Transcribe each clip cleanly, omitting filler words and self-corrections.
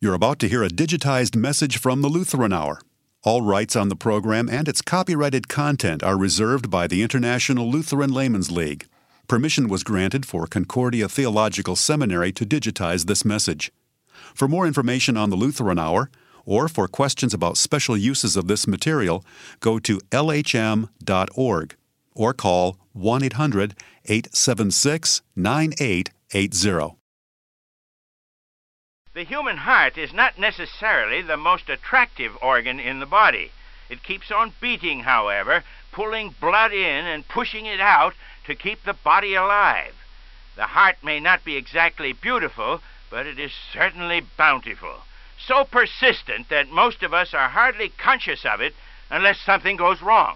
You're about to hear a digitized message from the Lutheran Hour. All rights on the program and its copyrighted content are reserved by the International Lutheran Laymen's League. Permission was granted for Concordia Theological Seminary to digitize this message. For more information on the Lutheran Hour, or for questions about special uses of this material, go to lhm.org or call 1-800-876-9880. The human heart is not necessarily the most attractive organ in the body. It keeps on beating, however, pulling blood in and pushing it out to keep the body alive. The heart may not be exactly beautiful, but it is certainly bountiful. So persistent that most of us are hardly conscious of it unless something goes wrong.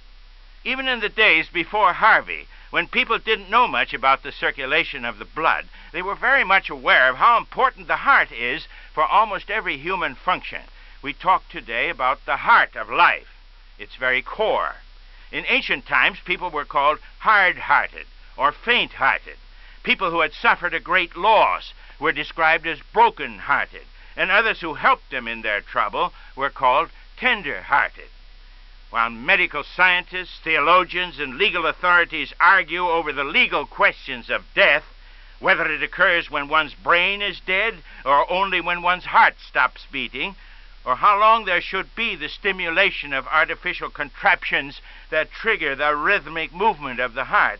Even in the days before Harvey, when people didn't know much about the circulation of the blood, they were very much aware of how important the heart is for almost every human function. We talk today about the heart of life, its very core. In ancient times, people were called hard-hearted or faint-hearted. People who had suffered a great loss were described as broken-hearted, and others who helped them in their trouble were called tender-hearted. While medical scientists, theologians, and legal authorities argue over the legal questions of death, whether it occurs when one's brain is dead or only when one's heart stops beating, or how long there should be the stimulation of artificial contraptions that trigger the rhythmic movement of the heart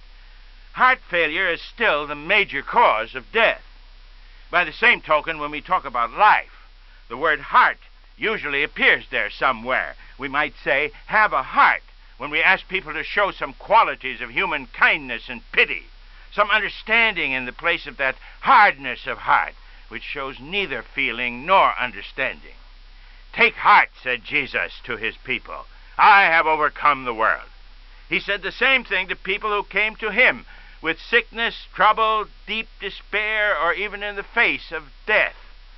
failure is still the major cause of death. By the same token, when we talk about life, the word heart usually appears there somewhere. We might say, have a heart, when we ask people to show some qualities of human kindness and pity, some understanding in the place of that hardness of heart, which shows neither feeling nor understanding. Take heart, said Jesus to his people. I have overcome the world. He said the same thing to people who came to him with sickness, trouble, deep despair, or even in the face of death.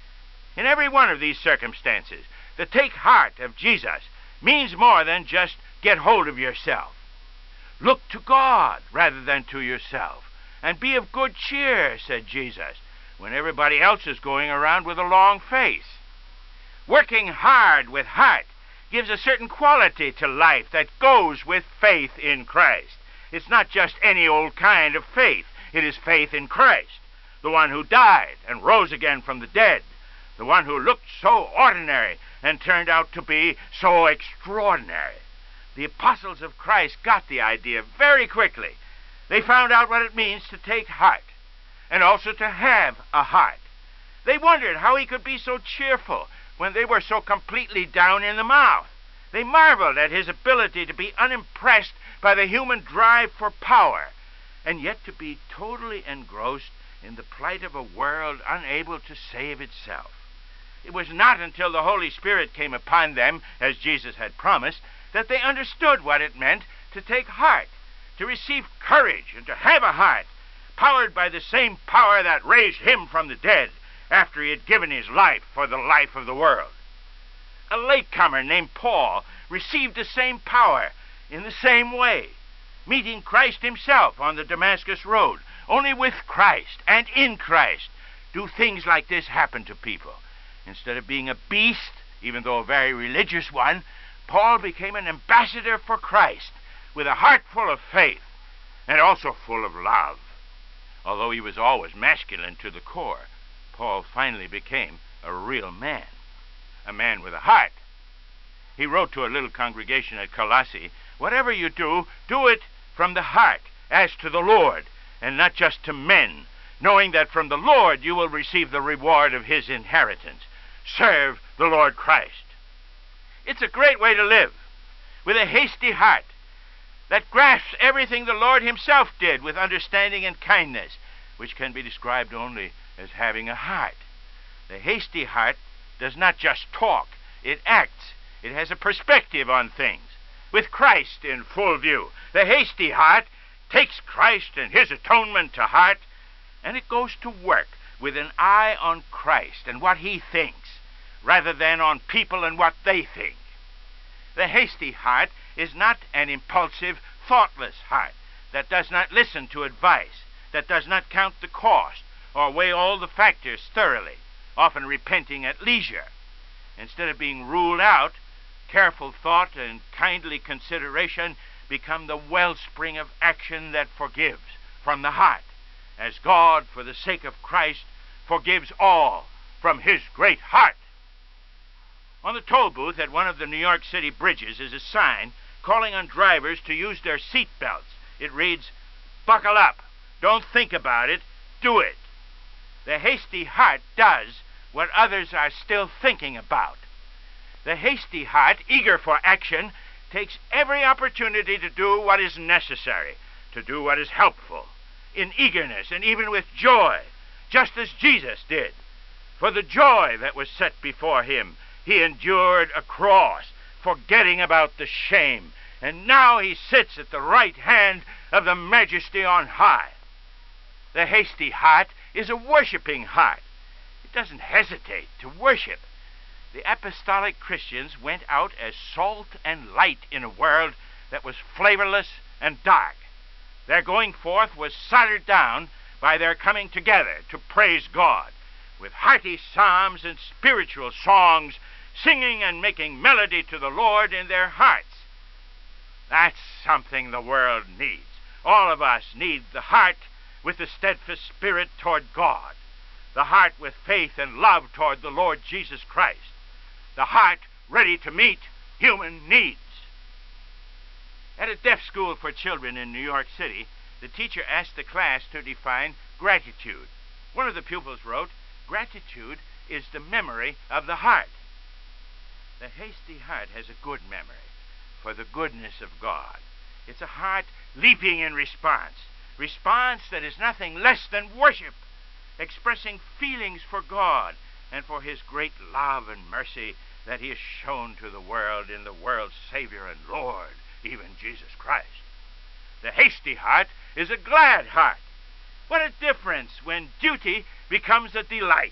In every one of these circumstances, the take heart of Jesus means more than just get hold of yourself. Look to God rather than to yourself, and be of good cheer, said Jesus, when everybody else is going around with a long face. Working hard with heart gives a certain quality to life that goes with faith in Christ. It's not just any old kind of faith. It is faith in Christ, the one who died and rose again from the dead, the one who looked so ordinary and turned out to be so extraordinary. The apostles of Christ got the idea very quickly. They found out what it means to take heart and also to have a heart. They wondered how he could be so cheerful when they were so completely down in the mouth. They marveled at his ability to be unimpressed by the human drive for power, and yet to be totally engrossed in the plight of a world unable to save itself. It was not until the Holy Spirit came upon them, as Jesus had promised, that they understood what it meant to take heart, to receive courage, and to have a heart, powered by the same power that raised him from the dead after he had given his life for the life of the world. A latecomer named Paul received the same power in the same way, meeting Christ himself on the Damascus road. Only with Christ and in Christ do things like this happen to people. Instead of being a beast, even though a very religious one, Paul became an ambassador for Christ with a heart full of faith and also full of love. Although he was always masculine to the core, Paul finally became a real man, a man with a heart. He wrote to a little congregation at Colossae, whatever you do, do it from the heart, as to the Lord, and not just to men, knowing that from the Lord you will receive the reward of his inheritance. Serve the Lord Christ. It's a great way to live, with a hasty heart that grasps everything the Lord himself did with understanding and kindness, which can be described only as having a heart. The hasty heart does not just talk, it acts. It has a perspective on things, with Christ in full view. The hasty heart takes Christ and his atonement to heart, and it goes to work with an eye on Christ and what he thinks, rather than on people and what they think. The hasty heart is not an impulsive, thoughtless heart that does not listen to advice, that does not count the cost, or weigh all the factors thoroughly, often repenting at leisure. Instead of being ruled out, careful thought and kindly consideration become the wellspring of action that forgives from the heart, as God, for the sake of Christ, forgives all from his great heart. On the toll booth at one of the New York City bridges is a sign calling on drivers to use their seat belts. It reads, "Buckle up. Don't think about it. Do it." The hasty heart does what others are still thinking about. The hasty heart, eager for action, takes every opportunity to do what is necessary, to do what is helpful, in eagerness and even with joy, just as Jesus did. For the joy that was set before him, he endured a cross, forgetting about the shame, and now he sits at the right hand of the Majesty on high. The hasty heart is a worshiping heart. It doesn't hesitate to worship. The apostolic Christians went out as salt and light in a world that was flavorless and dark. Their going forth was soldered down by their coming together to praise God, with hearty psalms and spiritual songs, singing and making melody to the Lord in their hearts. That's something the world needs. All of us need the heart with the steadfast spirit toward God, the heart with faith and love toward the Lord Jesus Christ, the heart ready to meet human needs. At a deaf school for children in New York City, the teacher asked the class to define gratitude. One of the pupils wrote, "Gratitude is the memory of the heart." The hasty heart has a good memory for the goodness of God. It's a heart leaping in response that is nothing less than worship, expressing feelings for God and for his great love and mercy that he has shown to the world in the world's Savior and Lord, even Jesus Christ. The hasty heart is a glad heart. What a difference when duty becomes a delight.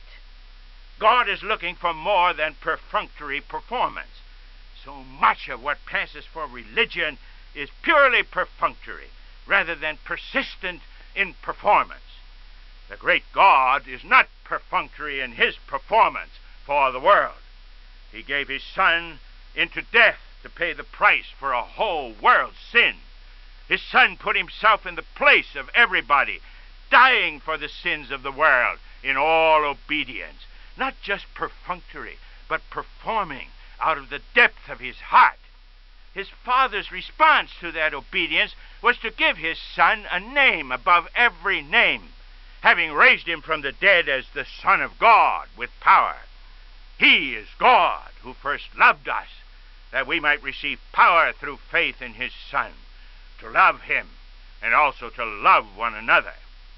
God is looking for more than perfunctory performance. So much of what passes for religion is purely perfunctory, rather than persistent in performance. The great God is not perfunctory in his performance for the world. He gave his Son into death to pay the price for a whole world's sin. His Son put himself in the place of everybody, dying for the sins of the world in all obedience, not just perfunctory, but performing out of the depth of his heart. His Father's response to that obedience was to give his Son a name above every name, having raised him from the dead as the Son of God with power. He is God who first loved us, that we might receive power through faith in his Son, to love him and also to love one another.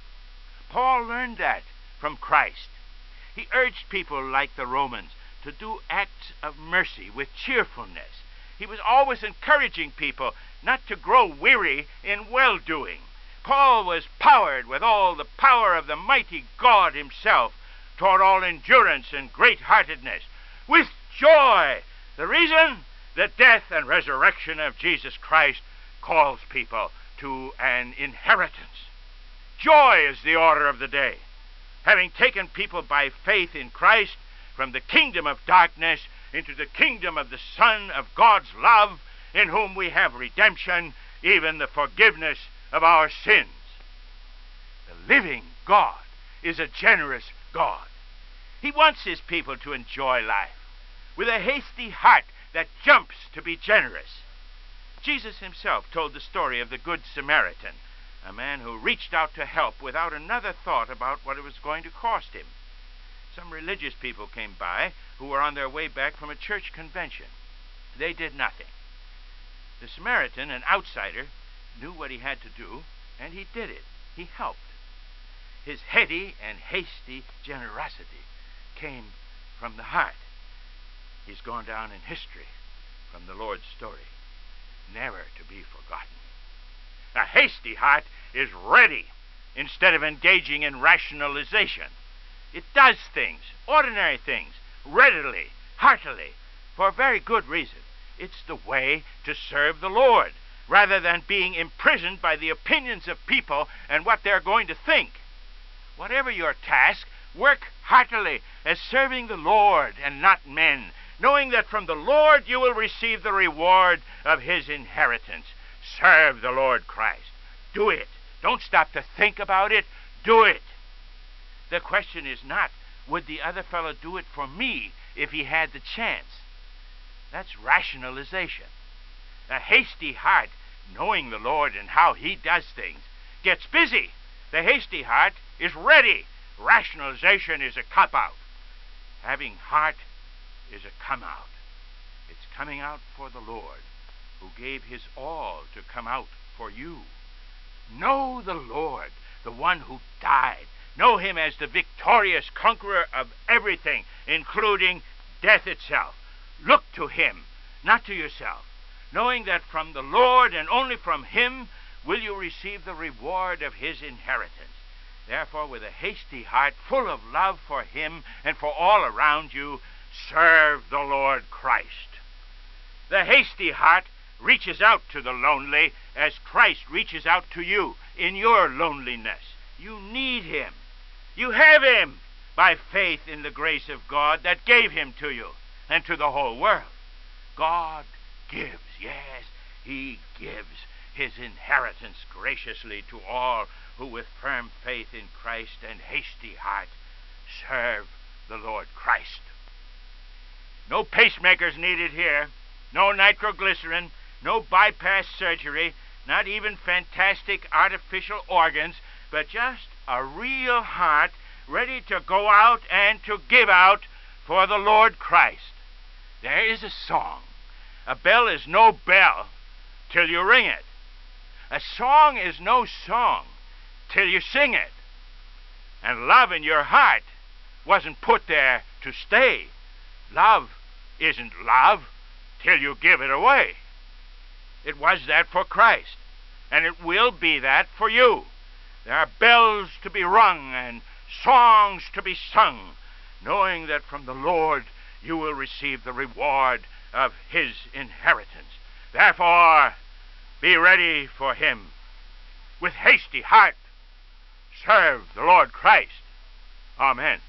Paul learned that from Christ. He urged people like the Romans to do acts of mercy with cheerfulness. He was always encouraging people not to grow weary in well-doing. Paul was powered with all the power of the mighty God himself toward all endurance and great-heartedness, with joy. The reason? The death and resurrection of Jesus Christ calls people to an inheritance. Joy is the order of the day. Having taken people by faith in Christ from the kingdom of darkness into the kingdom of the Son of God's love, in whom we have redemption, even the forgiveness of our sins. The living God is a generous God. He wants his people to enjoy life with a hasty heart that jumps to be generous. Jesus himself told the story of the Good Samaritan, a man who reached out to help without another thought about what it was going to cost him. Some religious people came by who were on their way back from a church convention. They did nothing. The Samaritan, an outsider, knew what he had to do, and he did it. He helped. His heady and hasty generosity came from the heart. He's gone down in history from the Lord's story, never to be forgotten. A hasty heart is ready instead of engaging in rationalization. It does things, ordinary things, readily, heartily, for a very good reason. It's the way to serve the Lord, rather than being imprisoned by the opinions of people and what they're going to think. Whatever your task, Work heartily as serving the Lord and not men, knowing that from the Lord you will receive the reward of his inheritance. Serve the Lord Christ. Do it. Don't stop to think about it. Do it. The question is not, would the other fellow do it for me if he had the chance? That's rationalization. A hasty heart, knowing the Lord and how he does things, gets busy. The hasty heart is ready. Rationalization is a cop-out. Having heart is a come-out. It's coming out for the Lord, who gave his all to come out for you. Know the Lord, the one who died. Know him as the victorious conqueror of everything, including death itself. Look to him, not to yourself, knowing that from the Lord and only from him will you receive the reward of his inheritance. Therefore, with a hasty heart, full of love for him and for all around you, serve the Lord Christ. The hasty heart reaches out to the lonely as Christ reaches out to you in your loneliness. You need him. You have him by faith in the grace of God that gave him to you and to the whole world. God gives, yes, he gives his inheritance graciously to all who with firm faith in Christ and hasty heart serve the Lord Christ. No pacemakers needed here, no nitroglycerin, no bypass surgery, not even fantastic artificial organs, but just a real heart ready to go out and to give out for the Lord Christ. There is a song. A bell is no bell till you ring it. A song is no song till you sing it. And love in your heart wasn't put there to stay. Love isn't love till you give it away. It was that for Christ, and it will be that for you. There are bells to be rung and songs to be sung, knowing that from the Lord you will receive the reward of his inheritance. Therefore, be ready for him. With hasty heart, serve the Lord Christ. Amen.